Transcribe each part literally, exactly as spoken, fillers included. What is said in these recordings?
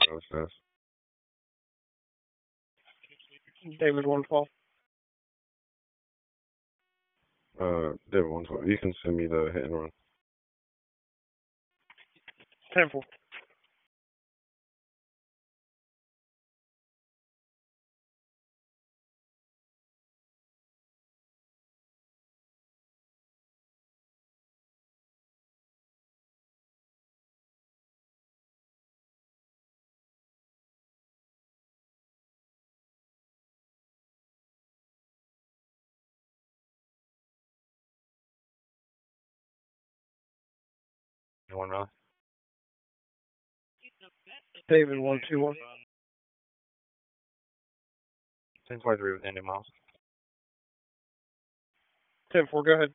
That was David one twelve. fast. Uh, David one twelve. You can send me the hit and run. ten four. You want to? David one two one. ten forty-three with Andy Miles. ten four, go ahead.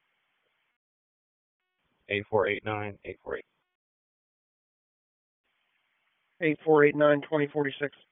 eight four eight nine, eight four eight. eight four eight nine, twenty forty-six.